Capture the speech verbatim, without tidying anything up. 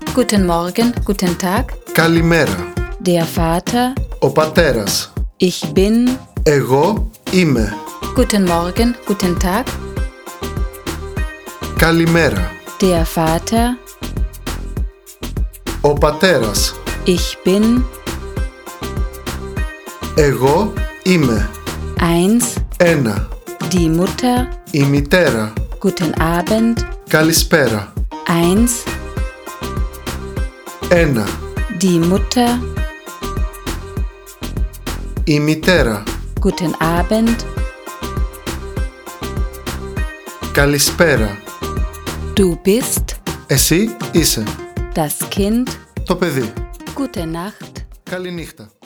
Guten Morgen, guten Tag. Καλημέρα. Der Vater. Ο πατέρας. Ich bin. Εγώ είμαι. Guten Morgen, guten Tag. Καλημέρα. Der Vater. Ο πατέρας. Ich bin. Εγώ είμαι. Eins. Ένα. Die Mutter. Η μητέρα. Guten Abend. Καλησπέρα. Eins. Ένα. Die Mutter. Η μητέρα. Guten Abend. Καλησπέρα. Du bist. Εσύ είσαι. Das Kind. Το παιδί. Gute Nacht. Καληνύχτα.